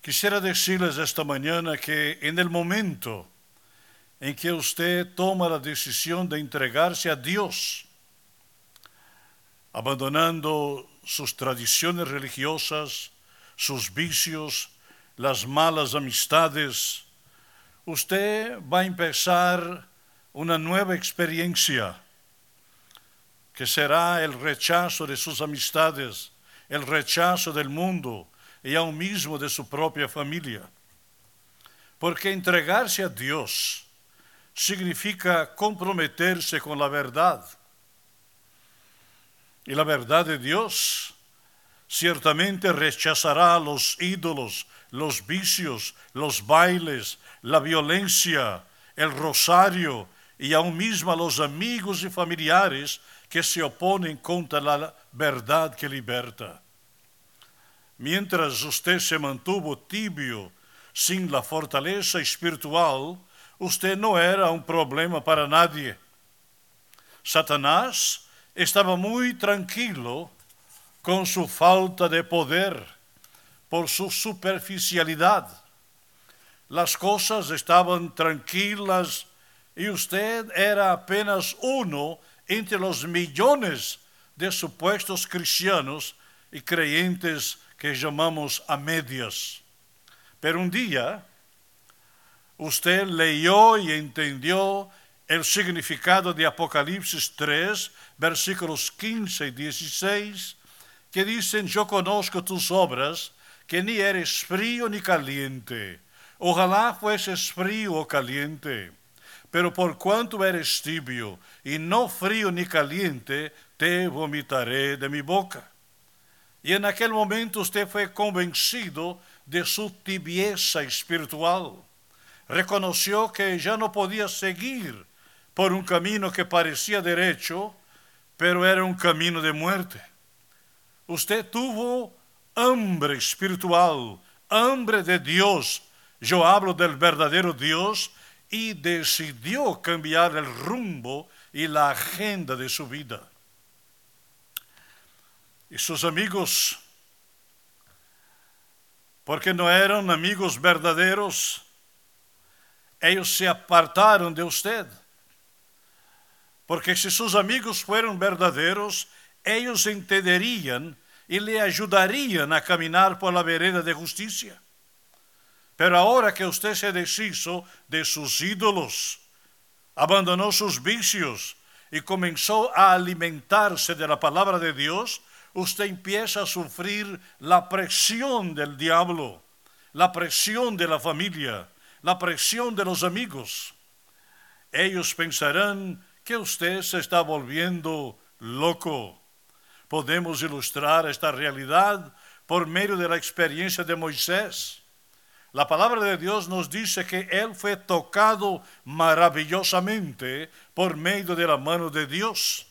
Quisiera decirles esta mañana que en el momento en que usted toma la decisión de entregarse a Dios, abandonando sus tradiciones religiosas, sus vicios, las malas amistades, usted va a empezar una nueva experiencia que será el rechazo de sus amistades, el rechazo del mundo y aún mismo de su propia familia. Porque entregarse a Dios significa comprometerse con la verdad. Y la verdad de Dios ciertamente rechazará los ídolos, los vicios, los bailes, la violencia, el rosario y aún mismo a los amigos y familiares que se oponen contra la verdad que liberta. Mientras usted se mantuvo tibio, sin la fortaleza espiritual, usted no era un problema para nadie. Satanás estaba muy tranquilo con su falta de poder, por su superficialidad. Las cosas estaban tranquilas y usted era apenas uno entre los millones de supuestos cristianos y creyentes que llamamos a medias. Pero un día, usted leyó y entendió el significado de Apocalipsis 3, versículos 15 y 16, que dicen: yo conozco tus obras, que ni eres frío ni caliente. Ojalá fueses frío o caliente. Pero por cuanto eres tibio y no frío ni caliente, te vomitaré de mi boca. Y en aquel momento usted fue convencido de su tibieza espiritual. Reconoció que ya no podía seguir por un camino que parecía derecho, pero era un camino de muerte. Usted tuvo hambre espiritual, hambre de Dios. Yo hablo del verdadero Dios, y decidió cambiar el rumbo y la agenda de su vida. Y sus amigos, porque no eran amigos verdaderos, ellos se apartaron de usted. Porque si sus amigos fueran verdaderos, ellos entenderían y le ayudarían a caminar por la vereda de justicia. Pero ahora que usted se deshizo de sus ídolos, abandonó sus vicios y comenzó a alimentarse de la palabra de Dios, usted empieza a sufrir la presión del diablo, la presión de la familia, la presión de los amigos. Ellos pensarán que usted se está volviendo loco. Podemos ilustrar esta realidad por medio de la experiencia de Moisés. La palabra de Dios nos dice que él fue tocado maravillosamente por medio de la mano de Dios.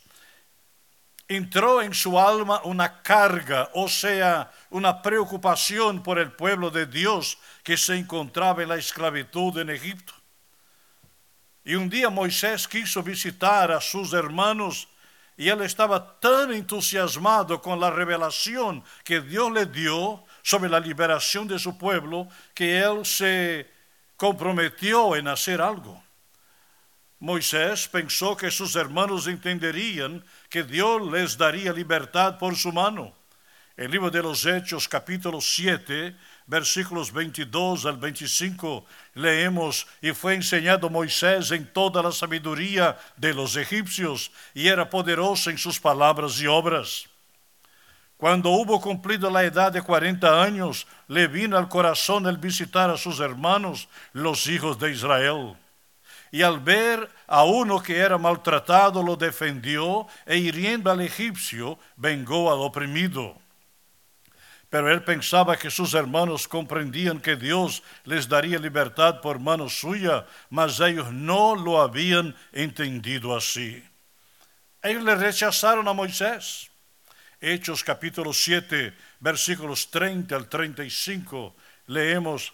Entró en su alma una carga, o sea, una preocupación por el pueblo de Dios que se encontraba en la esclavitud en Egipto. Y un día Moisés quiso visitar a sus hermanos y él estaba tan entusiasmado con la revelación que Dios le dio sobre la liberación de su pueblo, que él se comprometió en hacer algo. Moisés pensó que sus hermanos entenderían que Dios les daría libertad por su mano. El libro de los Hechos, capítulo 7, versículos 22 al 25, leemos: y fue enseñado Moisés en toda la sabiduría de los egipcios, y era poderoso en sus palabras y obras. Cuando hubo cumplido la edad de 40 años, le vino al corazón el visitar a sus hermanos, los hijos de Israel. Y al ver a uno que era maltratado, lo defendió, e hiriendo al egipcio, vengó al oprimido. Pero él pensaba que sus hermanos comprendían que Dios les daría libertad por mano suya, mas ellos no lo habían entendido así. Ellos le rechazaron a Moisés. Hechos capítulo 7, versículos 30 al 35, leemos: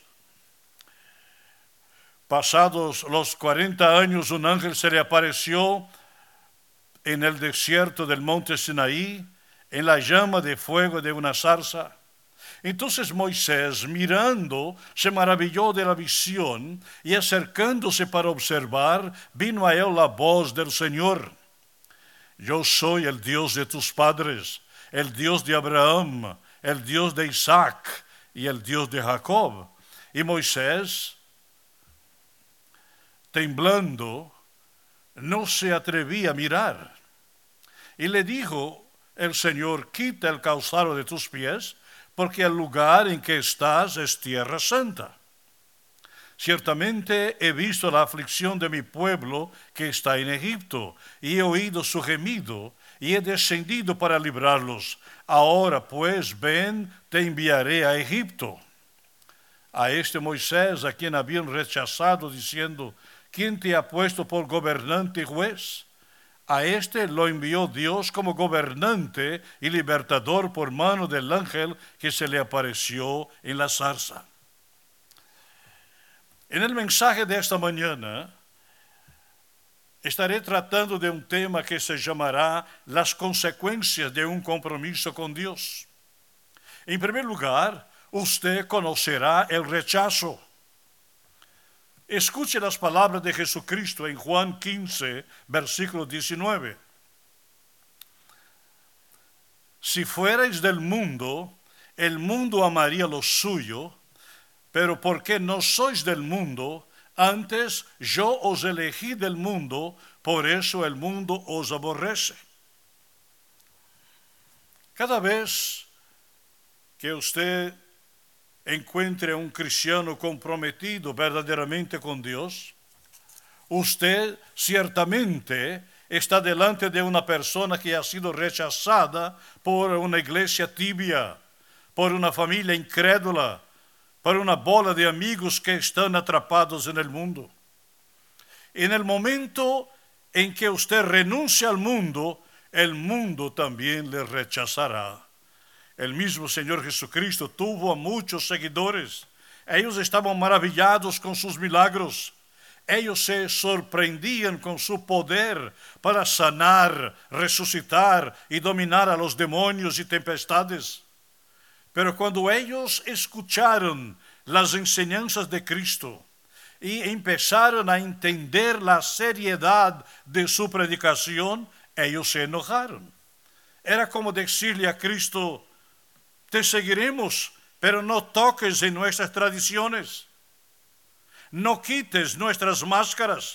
pasados los 40 años, un ángel se le apareció en el desierto del monte Sinaí, en la llama de fuego de una zarza. Entonces Moisés, mirando, se maravilló de la visión, y acercándose para observar, vino a él la voz del Señor: Yo soy el Dios de tus padres, el Dios de Abraham, el Dios de Isaac y el Dios de Jacob. Y Moisés, temblando, no se atrevía a mirar. Y le dijo el Señor: Quita el calzado de tus pies, porque el lugar en que estás es tierra santa. Ciertamente he visto la aflicción de mi pueblo que está en Egipto, y he oído su gemido, y he descendido para librarlos. Ahora pues, ven, te enviaré a Egipto. A este Moisés, a quien habían rechazado, diciendo: ¿Quién te ha puesto por gobernante y juez? A este lo envió Dios como gobernante y libertador por mano del ángel que se le apareció en la zarza. En el mensaje de esta mañana estaré tratando de un tema que se llamará las consecuencias de un compromiso con Dios. En primer lugar, usted conocerá el rechazo. Escuche las palabras de Jesucristo en Juan 15, versículo 19. Si fuerais del mundo, el mundo amaría lo suyo, pero porque no sois del mundo, antes yo os elegí del mundo, por eso el mundo os aborrece. Cada vez que usted encuentre a un cristiano comprometido verdaderamente con Dios, usted ciertamente está delante de una persona que ha sido rechazada por una iglesia tibia, por una familia incrédula, por una bola de amigos que están atrapados en el mundo. En el momento en que usted renuncia al mundo, el mundo también le rechazará. El mismo Señor Jesucristo tuvo a muchos seguidores. Ellos estaban maravillados con sus milagros. Ellos se sorprendían con su poder para sanar, resucitar y dominar a los demonios y tempestades. Pero cuando ellos escucharon las enseñanzas de Cristo y empezaron a entender la seriedad de su predicación, ellos se enojaron. Era como decirle a Cristo: te seguiremos, pero no toques en nuestras tradiciones. No quites nuestras máscaras.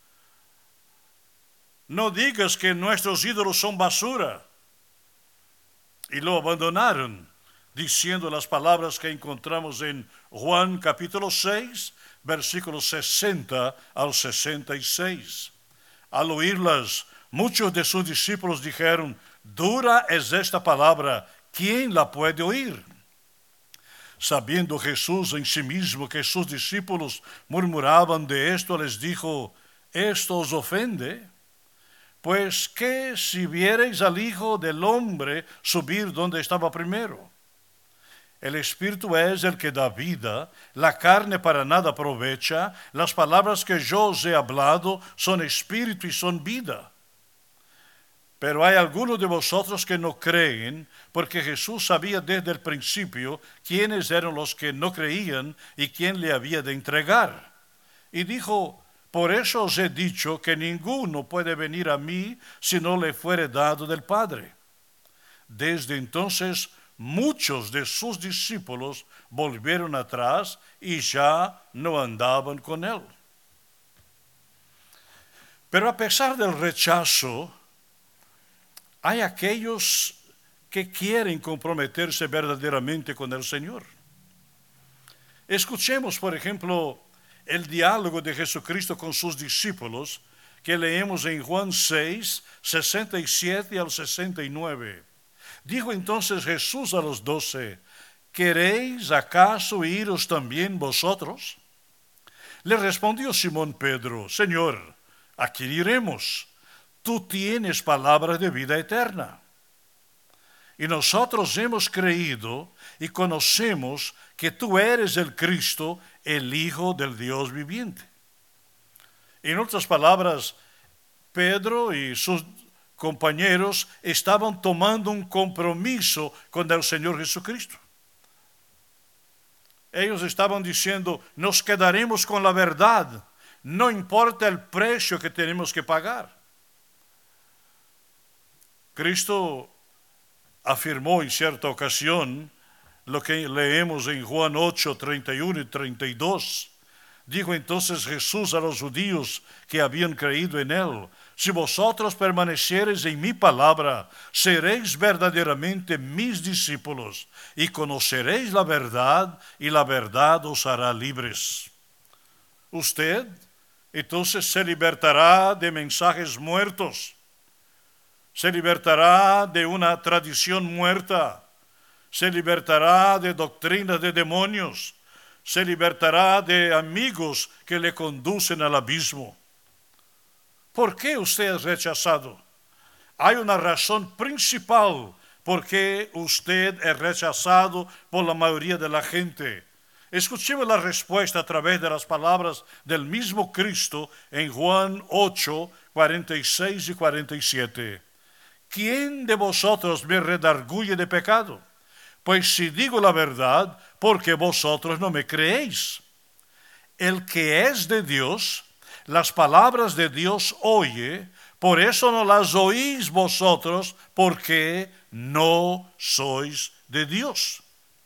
No digas que nuestros ídolos son basura. Y lo abandonaron, diciendo las palabras que encontramos en Juan capítulo 6, versículos 60 al 66. Al oírlas, muchos de sus discípulos dijeron: dura es esta palabra, ¿quién la puede oír? Sabiendo Jesús en sí mismo que sus discípulos murmuraban de esto, les dijo: ¿esto os ofende? Pues, ¿qué si viereis al Hijo del Hombre subir donde estaba primero? El Espíritu es el que da vida, la carne para nada aprovecha. Las palabras que yo os he hablado son espíritu y son vida. Pero hay algunos de vosotros que no creen, porque Jesús sabía desde el principio quiénes eran los que no creían y quién le había de entregar. Y dijo: por eso os he dicho que ninguno puede venir a mí si no le fuere dado del Padre. Desde entonces muchos de sus discípulos volvieron atrás y ya no andaban con él. Pero a pesar del rechazo, hay aquellos que quieren comprometerse verdaderamente con el Señor. Escuchemos, por ejemplo, el diálogo de Jesucristo con sus discípulos que leemos en Juan 6, 67 al 69. Dijo entonces Jesús a los 12: ¿queréis acaso iros también vosotros? Le respondió Simón Pedro: Señor, ¿a quién iremos? Tú tienes palabras de vida eterna. Y nosotros hemos creído y conocemos que tú eres el Cristo, el Hijo del Dios viviente. En otras palabras, Pedro y sus compañeros estaban tomando un compromiso con el Señor Jesucristo. Ellos estaban diciendo, nos quedaremos con la verdad, no importa el precio que tenemos que pagar. Cristo afirmó en cierta ocasión lo que leemos en Juan 8, 31 y 32. Dijo entonces Jesús a los judíos que habían creído en él, si vosotros permaneciereis en mi palabra, seréis verdaderamente mis discípulos y conoceréis la verdad y la verdad os hará libres. Usted entonces se libertará de mensajes muertos, se libertará de una tradición muerta, se libertará de doctrinas de demonios, se libertará de amigos que le conducen al abismo. ¿Por qué usted es rechazado? Hay una razón principal por qué usted es rechazado por la mayoría de la gente. Escuchemos la respuesta a través de las palabras del mismo Cristo en Juan 8, 46 y 47. ¿Quién de vosotros me redarguye de pecado? Pues si digo la verdad, porque vosotros no me creéis. El que es de Dios, las palabras de Dios oye, por eso no las oís vosotros, porque no sois de Dios.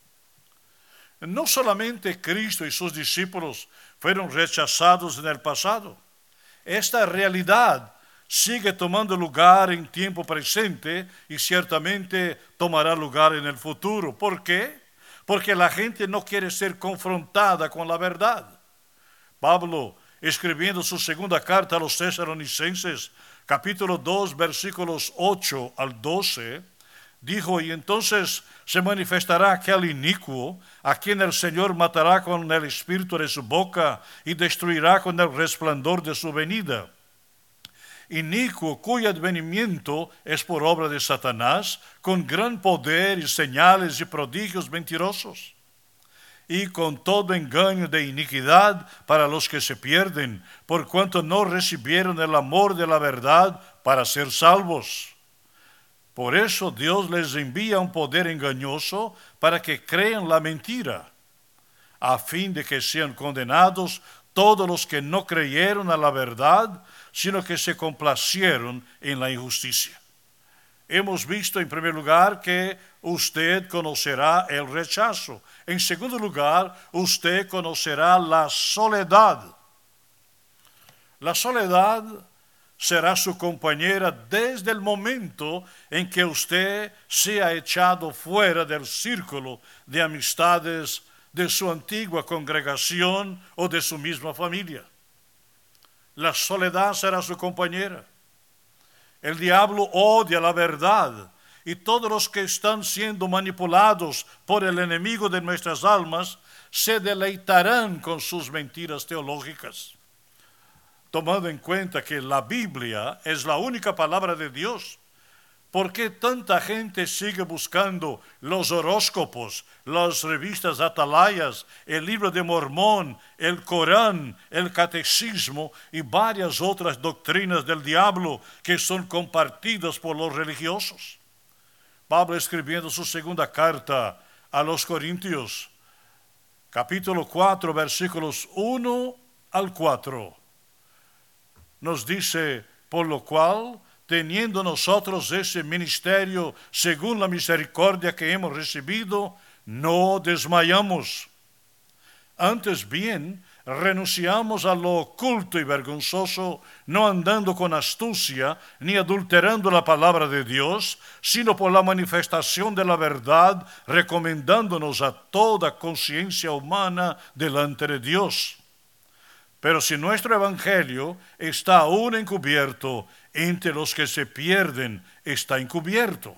No solamente Cristo y sus discípulos fueron rechazados en el pasado. Esta realidad sigue tomando lugar en tiempo presente y ciertamente tomará lugar en el futuro. ¿Por qué? Porque la gente no quiere ser confrontada con la verdad. Pablo, escribiendo su segunda carta a los Tesalonicenses, capítulo 2, versículos 8 al 12, dijo, y entonces se manifestará aquel inicuo, a quien el Señor matará con el espíritu de su boca y destruirá con el resplandor de su venida. Inicuo cuyo advenimiento es por obra de Satanás, con gran poder y señales y prodigios mentirosos, y con todo engaño de iniquidad para los que se pierden, por cuanto no recibieron el amor de la verdad para ser salvos. Por eso Dios les envía un poder engañoso para que crean la mentira, a fin de que sean condenados todos los que no creyeron a la verdad, sino que se complacieron en la injusticia. Hemos visto en primer lugar que usted conocerá el rechazo. En segundo lugar, usted conocerá la soledad. La soledad será su compañera desde el momento en que usted sea echado fuera del círculo de amistades de su antigua congregación o de su misma familia. La soledad será su compañera. El diablo odia la verdad y todos los que están siendo manipulados por el enemigo de nuestras almas se deleitarán con sus mentiras teológicas. Tomando en cuenta que la Biblia es la única palabra de Dios, ¿por qué tanta gente sigue buscando los horóscopos, las revistas atalayas, el libro de Mormón, el Corán, el catecismo y varias otras doctrinas del diablo que son compartidas por los religiosos? Pablo, escribiendo su segunda carta a los Corintios, capítulo 4, versículos 1 al 4, nos dice, por lo cual, teniendo nosotros ese ministerio según la misericordia que hemos recibido, no desmayamos. Antes bien, renunciamos a lo oculto y vergonzoso, no andando con astucia, ni adulterando la palabra de Dios, sino por la manifestación de la verdad, recomendándonos a toda conciencia humana delante de Dios. Pero si nuestro evangelio está aún encubierto, entre los que se pierden está encubierto,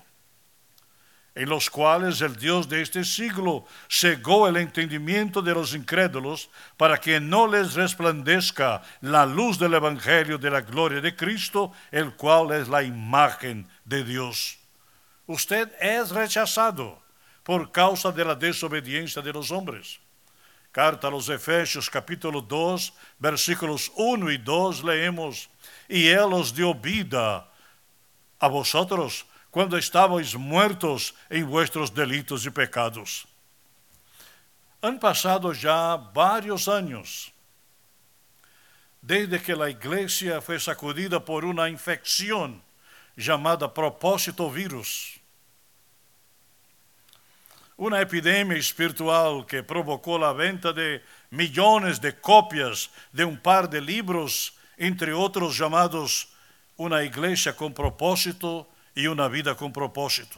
en los cuales el Dios de este siglo cegó el entendimiento de los incrédulos para que no les resplandezca la luz del evangelio de la gloria de Cristo, el cual es la imagen de Dios. Usted es rechazado por causa de la desobediencia de los hombres. Carta a los Efesios, capítulo 2, versículos 1 y 2, leemos, y Él os dio vida a vosotros cuando estabais muertos en vuestros delitos y pecados. Han pasado ya varios años desde que la iglesia fue sacudida por una infección llamada propósito virus. Una epidemia espiritual que provocó la venta de millones de copias de un par de libros, entre otros llamados Una iglesia con propósito y Una vida con propósito.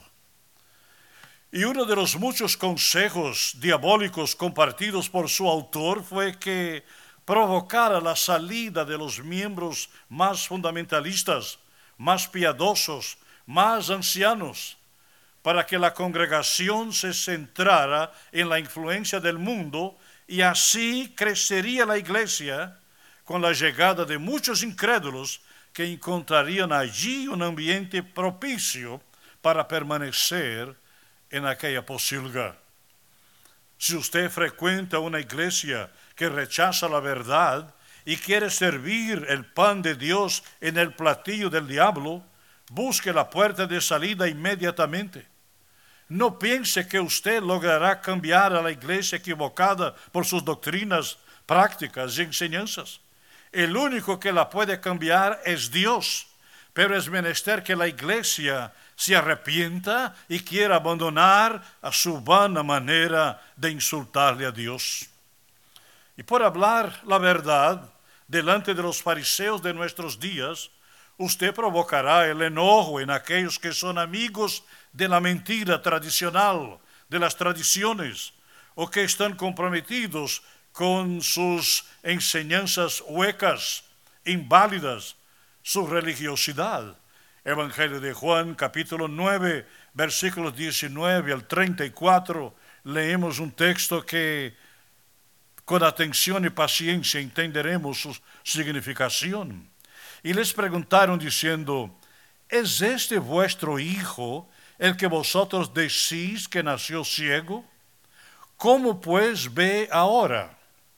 Y uno de los muchos consejos diabólicos compartidos por su autor fue que provocara la salida de los miembros más fundamentalistas, más piadosos, más ancianos, para que la congregación se centrara en la influencia del mundo y así crecería la iglesia con la llegada de muchos incrédulos que encontrarían allí un ambiente propicio para permanecer en aquella pocilga. Si usted frecuenta una iglesia que rechaza la verdad y quiere servir el pan de Dios en el platillo del diablo, busque la puerta de salida inmediatamente. No piense que usted logrará cambiar a la iglesia equivocada por sus doctrinas, prácticas y enseñanzas. El único que la puede cambiar es Dios, pero es menester que la iglesia se arrepienta y quiera abandonar a su vana manera de insultarle a Dios. Y por hablar la verdad delante de los fariseos de nuestros días, usted provocará el enojo en aquellos que son amigos de la mentira tradicional, de las tradiciones, o que están comprometidos con sus enseñanzas huecas, inválidas, su religiosidad. Evangelio de Juan, capítulo 9, versículos 19 al 34, leemos un texto que con atención y paciencia entenderemos su significación. Y les preguntaron diciendo, ¿es este vuestro hijo el que vosotros decís que nació ciego? ¿Cómo pues ve ahora?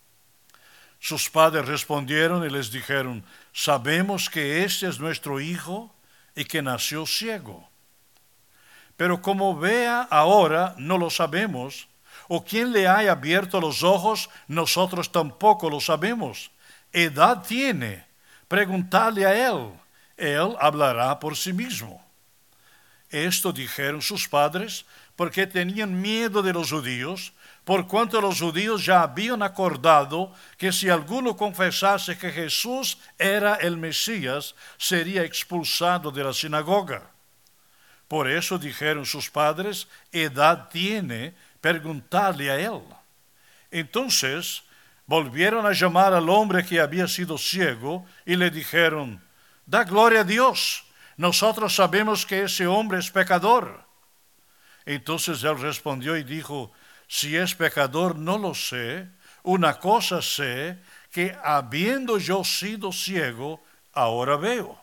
Sus padres respondieron y les dijeron, sabemos que este es nuestro hijo y que nació ciego. Pero como vea ahora, no lo sabemos, o quien le haya abierto los ojos, nosotros tampoco lo sabemos. Edad tiene, preguntadle a él hablará por sí mismo. Esto dijeron sus padres porque tenían miedo de los judíos, por cuanto los judíos ya habían acordado que si alguno confesase que Jesús era el Mesías, sería expulsado de la sinagoga. Por eso dijeron sus padres, edad tiene, preguntadle a él. Entonces volvieron a llamar al hombre que había sido ciego y le dijeron, da gloria a Dios, nosotros sabemos que ese hombre es pecador. Entonces él respondió y dijo, si es pecador no lo sé, una cosa sé, que habiendo yo sido ciego, ahora veo.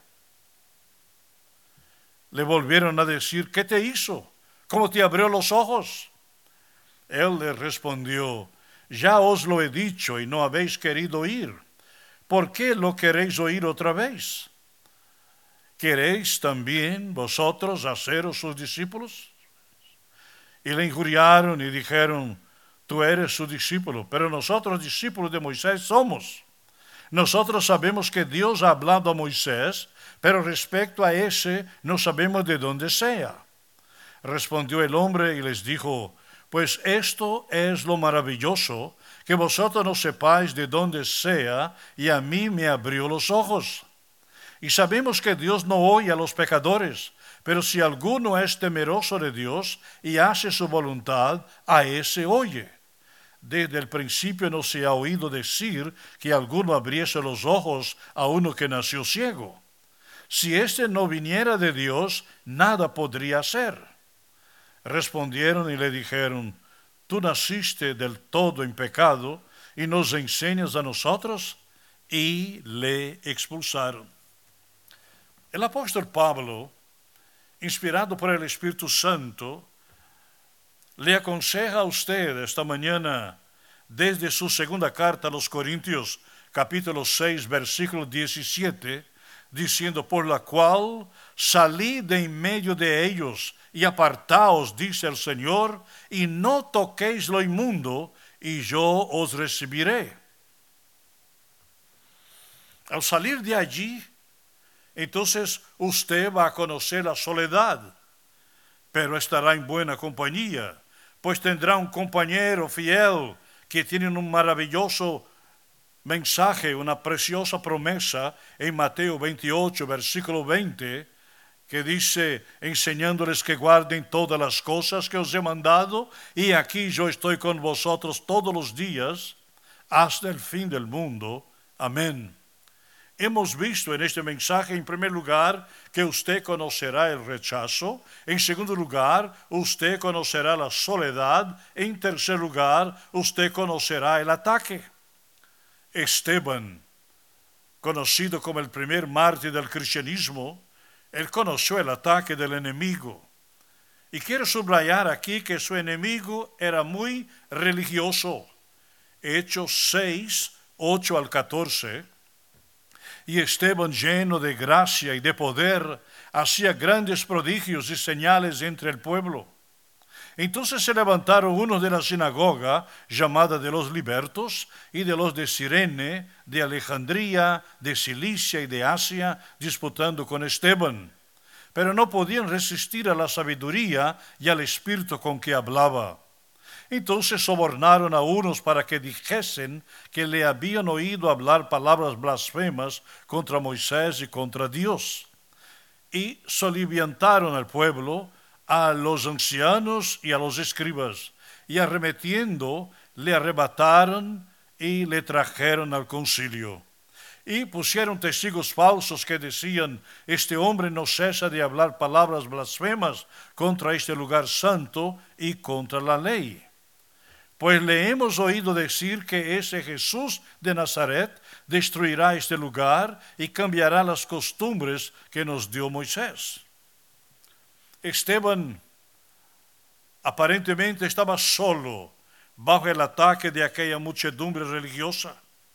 Le volvieron a decir, ¿qué te hizo? ¿Cómo te abrió los ojos? Él le respondió, ya os lo he dicho y no habéis querido oír. ¿Por qué lo queréis oír otra vez? ¿Queréis también vosotros haceros sus discípulos? Y le injuriaron y dijeron, tú eres su discípulo, pero nosotros discípulos de Moisés somos. Nosotros sabemos que Dios ha hablado a Moisés, pero respecto a ese no sabemos de dónde sea. Respondió el hombre y les dijo, pues esto es lo maravilloso, que vosotros no sepáis de dónde sea, y a mí me abrió los ojos. Y sabemos que Dios no oye a los pecadores, pero si alguno es temeroso de Dios y hace su voluntad, a ese oye. Desde el principio no se ha oído decir que alguno abriese los ojos a uno que nació ciego. Si éste no viniera de Dios, nada podría hacer. Respondieron y le dijeron, tú naciste del todo en pecado y nos enseñas a nosotros, y le expulsaron. El apóstol Pablo, inspirado por el Espíritu Santo, le aconseja a usted esta mañana, desde su segunda carta a los Corintios, capítulo 6, versículo 17, diciendo, por la cual salid de en medio de ellos y apartaos, dice el Señor, y no toquéis lo inmundo, y yo os recibiré. Al salir de allí, entonces usted va a conocer la soledad, pero estará en buena compañía, pues tendrá un compañero fiel que tiene un maravilloso mensaje, una preciosa promesa en Mateo 28, versículo 20, que dice, enseñándoles que guarden todas las cosas que os he mandado, y aquí yo estoy con vosotros todos los días, hasta el fin del mundo. Amén. Hemos visto en este mensaje, en primer lugar, que usted conocerá el rechazo. En segundo lugar, usted conocerá la soledad. En tercer lugar, usted conocerá el ataque. Esteban, conocido como el primer mártir del cristianismo, él conoció el ataque del enemigo. Y quiero subrayar aquí que su enemigo era muy religioso. Hechos 6, 8 al 14. Y Esteban, lleno de gracia y de poder, hacía grandes prodigios y señales entre el pueblo. Entonces se levantaron unos de la sinagoga, llamada de los libertos, y de los de Cirene, de Alejandría, de Cilicia y de Asia, disputando con Esteban. Pero no podían resistir a la sabiduría y al espíritu con que hablaba. Entonces sobornaron a unos para que dijesen que le habían oído hablar palabras blasfemas contra Moisés y contra Dios. Y soliviantaron al pueblo, a los ancianos y a los escribas, y arremetiendo le arrebataron y le trajeron al concilio. Y pusieron testigos falsos que decían, este hombre no cesa de hablar palabras blasfemas contra este lugar santo y contra la ley. Pues le hemos oído decir que ese Jesús de Nazaret destruirá este lugar y cambiará las costumbres que nos dio Moisés. Esteban aparentemente estaba solo bajo el ataque de aquella muchedumbre religiosa.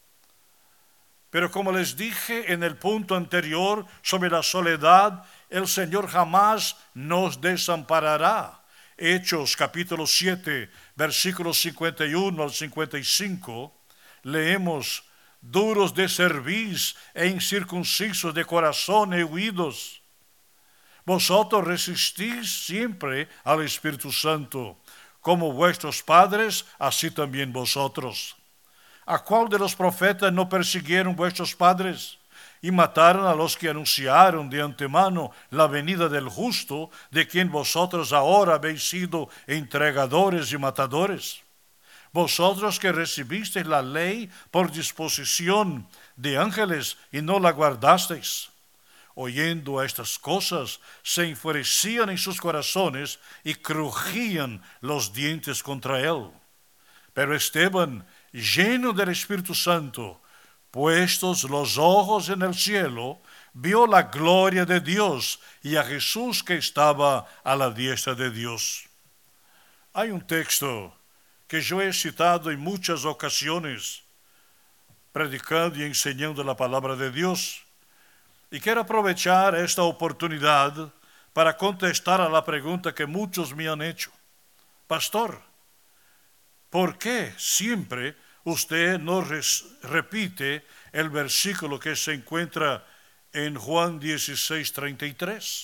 Pero como les dije en el punto anterior sobre la soledad, el Señor jamás nos desamparará. Hechos capítulo 7, versículos 51 al 55, leemos, duros de cerviz e incircuncisos de corazón e huidos. Vosotros resistís siempre al Espíritu Santo, como vuestros padres, así también vosotros. ¿A cuál de los profetas no persiguieron vuestros padres? Y mataron a los que anunciaron de antemano la venida del justo, de quien vosotros ahora habéis sido entregadores y matadores. Vosotros que recibisteis la ley por disposición de ángeles y no la guardasteis. Oyendo estas cosas, se enfurecían en sus corazones y crujían los dientes contra él. Pero Esteban, lleno del Espíritu Santo, puestos los ojos en el cielo, vio la gloria de Dios y a Jesús que estaba a la diestra de Dios. Hay un texto que yo he citado en muchas ocasiones, predicando y enseñando la palabra de Dios. Y quiero aprovechar esta oportunidad para contestar a la pregunta que muchos me han hecho. Pastor, ¿por qué siempre usted no repite el versículo que se encuentra en Juan 16:33?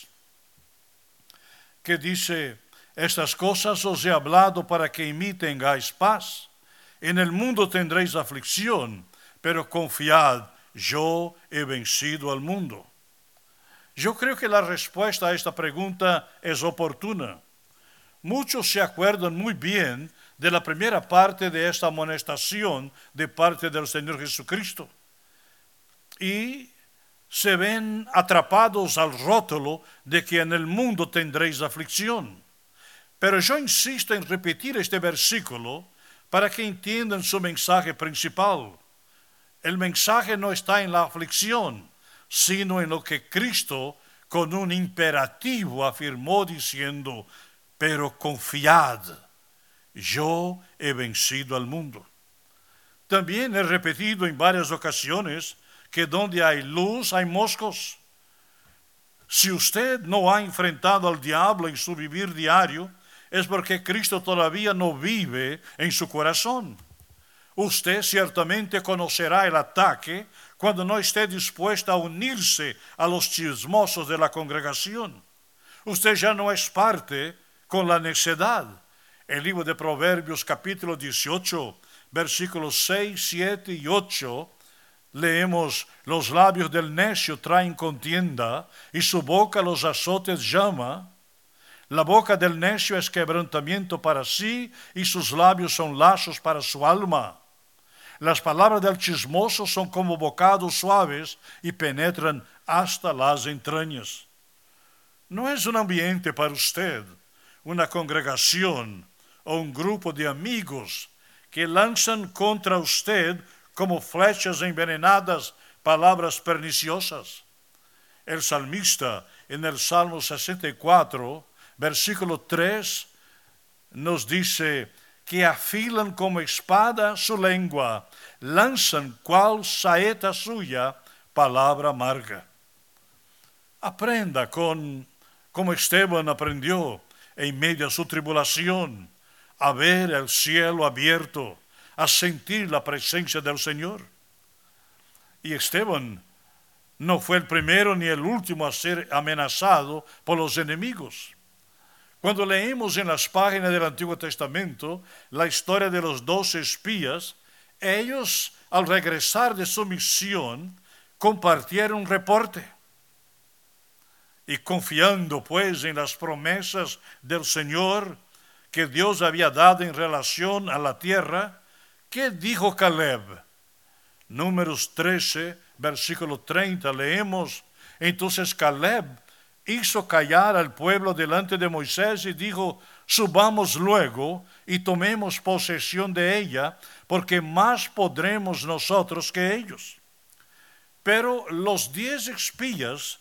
Que dice, estas cosas os he hablado para que en mí tengáis paz. En el mundo tendréis aflicción, pero confiad, yo he vencido al mundo. Yo creo que la respuesta a esta pregunta es oportuna. Muchos se acuerdan muy bien de la primera parte de esta amonestación de parte del Señor Jesucristo y se ven atrapados al rótulo de que en el mundo tendréis aflicción. Pero yo insisto en repetir este versículo para que entiendan su mensaje principal. El mensaje no está en la aflicción, sino en lo que Cristo con un imperativo afirmó diciendo, pero confiad, yo he vencido al mundo. También he repetido en varias ocasiones que donde hay luz hay moscos. Si usted no ha enfrentado al diablo en su vivir diario, es porque Cristo todavía no vive en su corazón. Usted ciertamente conocerá el ataque cuando no esté dispuesta a unirse a los chismosos de la congregación. Usted ya no es parte con la necedad. El libro de Proverbios capítulo 18, versículos 6, 7 y 8, leemos: los labios del necio traen contienda, y su boca los azotes llama. La boca del necio es quebrantamiento para sí, y sus labios son lazos para su alma. Las palabras del chismoso son como bocados suaves y penetran hasta las entrañas. No es un ambiente para usted, una congregación o un grupo de amigos que lanzan contra usted como flechas envenenadas palabras perniciosas. El salmista en el Salmo 64, versículo 3, nos dice que afilan como espada su lengua, lanzan cual saeta suya palabra amarga. Aprenda como Esteban aprendió en medio de su tribulación, a ver el cielo abierto, a sentir la presencia del Señor. Y Esteban no fue el primero ni el último a ser amenazado por los enemigos. Cuando leemos en las páginas del Antiguo Testamento la historia de los 12 espías, ellos, al regresar de su misión, compartieron un reporte. Y confiando pues en las promesas del Señor que Dios había dado en relación a la tierra, ¿qué dijo Caleb? Números 13, versículo 30, leemos: entonces Caleb hizo callar al pueblo delante de Moisés y dijo: subamos luego y tomemos posesión de ella, porque más podremos nosotros que ellos. Pero los 10 espías,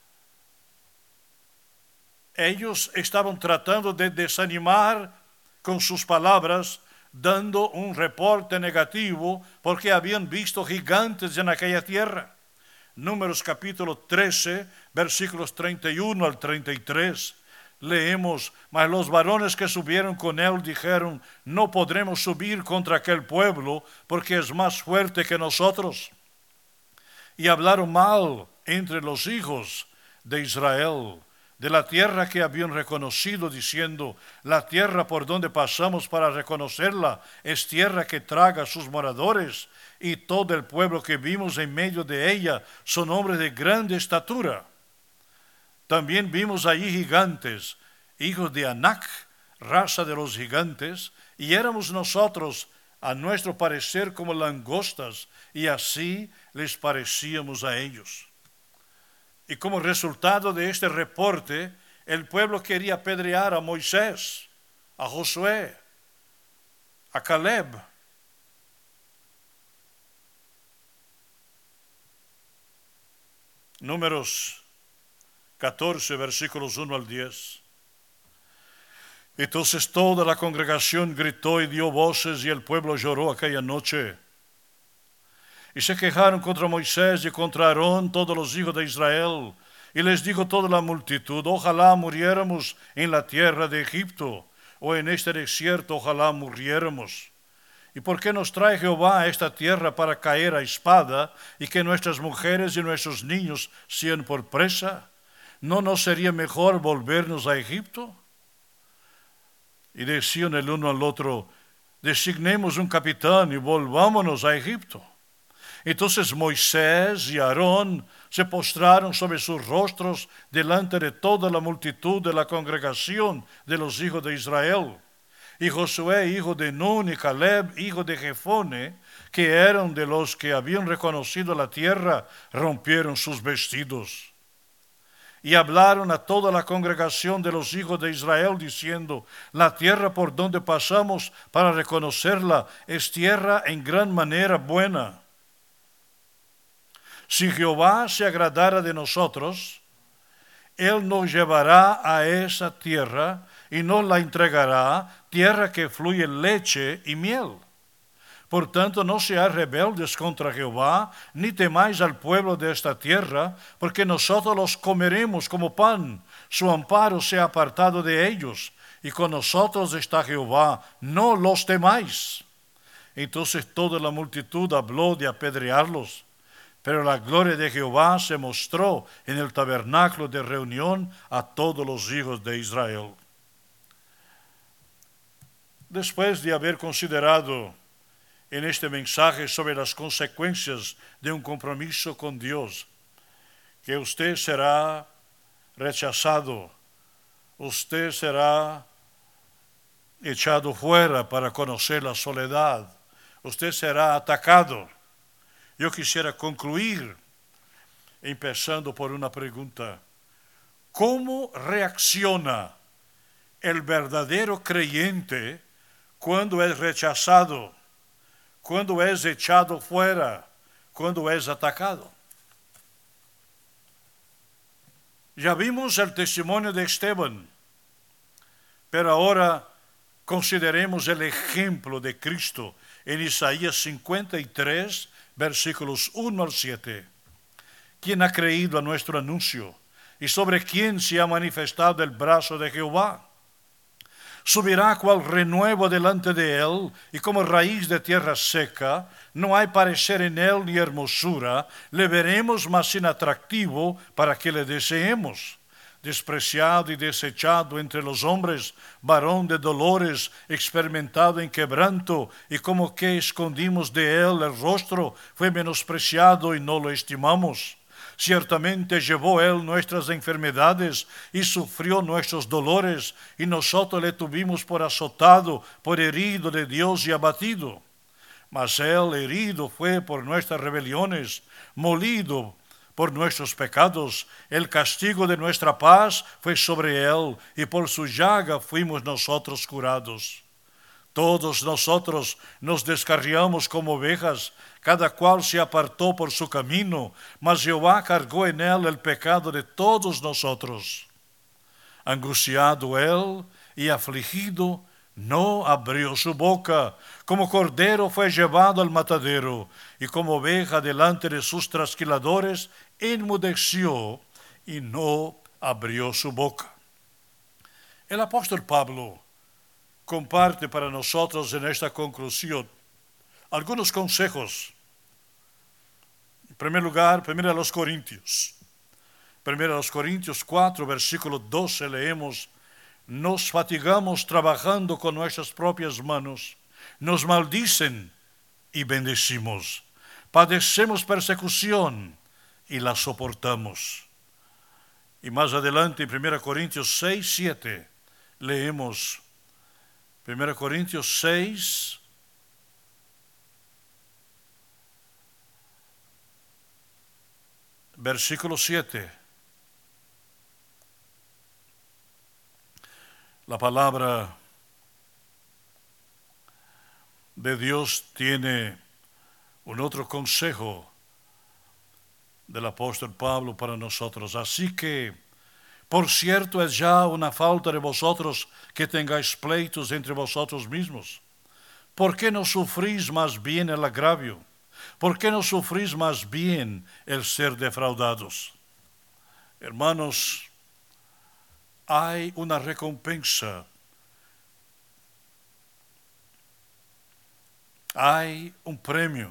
ellos estaban tratando de desanimar con sus palabras, dando un reporte negativo porque habían visto gigantes en aquella tierra. Números capítulo 13, versículos 31 al 33. Leemos: mas los varones que subieron con él dijeron: no podremos subir contra aquel pueblo, porque es más fuerte que nosotros. Y hablaron mal entre los hijos de Israel de la tierra que habían reconocido, diciendo: la tierra por donde pasamos para reconocerla es tierra que traga a sus moradores, y todo el pueblo que vimos en medio de ella son hombres de grande estatura. También vimos allí gigantes, hijos de Anac, raza de los gigantes, y éramos nosotros, a nuestro parecer, como langostas, y así les parecíamos a ellos. Y como resultado de este reporte, el pueblo quería apedrear a Moisés, a Josué, a Caleb. Números 14, versículos 1 al 10. Entonces toda la congregación gritó y dio voces, y el pueblo lloró aquella noche. Y se quejaron contra Moisés y contra Aarón todos los hijos de Israel. Y les dijo toda la multitud: ojalá muriéramos en la tierra de Egipto, o en este desierto ojalá muriéramos. ¿Y por qué nos trae Jehová a esta tierra para caer a espada, y que nuestras mujeres y nuestros niños sean por presa? ¿No nos sería mejor volvernos a Egipto? Y decían el uno al otro: designemos un capitán y volvámonos a Egipto. Entonces Moisés y Aarón se postraron sobre sus rostros delante de toda la multitud de la congregación de los hijos de Israel. Y Josué, hijo de Nun, y Caleb, hijo de Jefone, que eran de los que habían reconocido la tierra, rompieron sus vestidos. Y hablaron a toda la congregación de los hijos de Israel, diciendo: la tierra por donde pasamos para reconocerla es tierra en gran manera buena. Si Jehová se agradara de nosotros, Él nos llevará a esa tierra y nos la entregará, tierra que fluye leche y miel. Por tanto, no seáis rebeldes contra Jehová, ni temáis al pueblo de esta tierra, porque nosotros los comeremos como pan. Su amparo sea apartado de ellos, y con nosotros está Jehová, no los temáis. Entonces toda la multitud habló de apedrearlos. Pero la gloria de Jehová se mostró en el tabernáculo de reunión a todos los hijos de Israel. Después de haber considerado en este mensaje sobre las consecuencias de un compromiso con Dios, que usted será rechazado, usted será echado fuera para conocer la soledad, usted será atacado. Yo quisiera concluir empezando por una pregunta. ¿Cómo reacciona el verdadero creyente cuando es rechazado, cuando es echado fuera, cuando es atacado? Ya vimos el testimonio de Esteban, pero ahora consideremos el ejemplo de Cristo en Isaías 53, versículos 1 al 7. ¿Quién ha creído a nuestro anuncio? ¿Y sobre quién se ha manifestado el brazo de Jehová? Subirá cual renuevo delante de él, y como raíz de tierra seca, no hay parecer en él ni hermosura, le veremos más inatractivo para que le deseemos. Despreciado y desechado entre los hombres, varón de dolores, experimentado en quebranto, y como que escondimos de él el rostro, fue menospreciado y no lo estimamos. Ciertamente llevó él nuestras enfermedades y sufrió nuestros dolores, y nosotros le tuvimos por azotado, por herido de Dios y abatido. Mas él herido fue por nuestras rebeliones, molido por nuestros pecados. El castigo de nuestra paz fue sobre él, y por su llaga fuimos nosotros curados. Todos nosotros nos descarriamos como ovejas, cada cual se apartó por su camino, mas Jehová cargó en él el pecado de todos nosotros. Angustiado él y afligido, no abrió su boca. Como cordero fue llevado al matadero, y como oveja delante de sus trasquiladores, enmudeció y no abrió su boca. El apóstol Pablo comparte para nosotros en esta conclusión algunos consejos. En primer lugar, 1 Corintios 4, versículo 12, leemos: nos fatigamos trabajando con nuestras propias manos, nos maldicen y bendecimos, padecemos persecución y la soportamos. Y más adelante, en 1 Corintios 6, 7, leemos 1 Corintios 6, versículo 7. La palabra de Dios tiene un otro consejo del apóstol Pablo para nosotros. Así que, por cierto, es ya una falta de vosotros que tengáis pleitos entre vosotros mismos. ¿Por qué no sufrís más bien el agravio? ¿Por qué no sufrís más bien el ser defraudados? Hermanos, hay una recompensa. Hay un premio.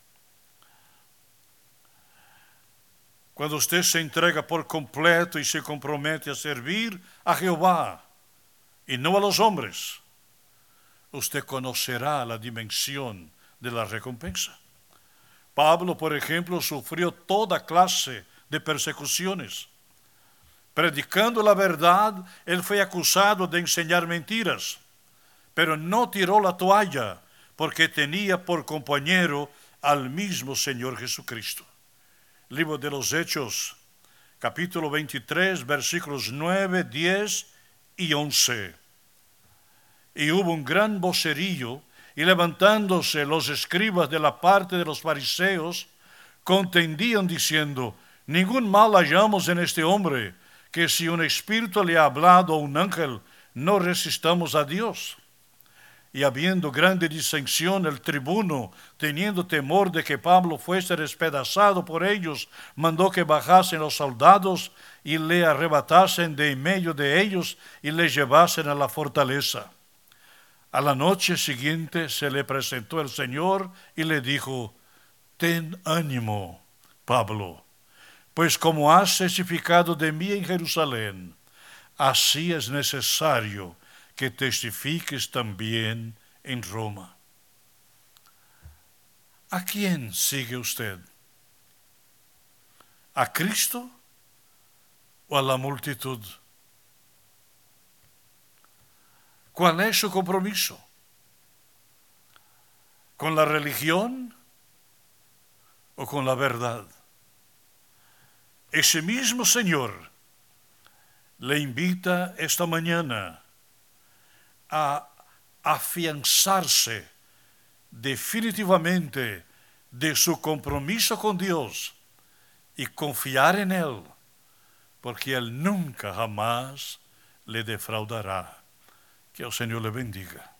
Cuando usted se entrega por completo y se compromete a servir a Jehová y no a los hombres, usted conocerá la dimensión de la recompensa. Pablo, por ejemplo, sufrió toda clase de persecuciones. Predicando la verdad, él fue acusado de enseñar mentiras, pero no tiró la toalla porque tenía por compañero al mismo Señor Jesucristo. Libro de los Hechos, capítulo 23, versículos 9, 10 y 11. Y hubo un gran vocerío, y levantándose los escribas de la parte de los fariseos, contendían diciendo: ningún mal hallamos en este hombre, que si un espíritu le ha hablado a un ángel, no resistamos a Dios. Y habiendo grande disensión, el tribuno, teniendo temor de que Pablo fuese despedazado por ellos, mandó que bajasen los soldados y le arrebatasen de en medio de ellos y le llevasen a la fortaleza. A la noche siguiente se le presentó el Señor y le dijo: ten ánimo, Pablo, pues como has testificado de mí en Jerusalén, así es necesario que testifiques también en Roma. ¿A quién sigue usted? ¿A Cristo o a la multitud? ¿Cuál es su compromiso? ¿Con la religión o con la verdad? Ese mismo Señor le invita esta mañana a afianzarse definitivamente de su compromiso con Dios y confiar en Él, porque Él nunca jamás le defraudará. Que el Señor le bendiga.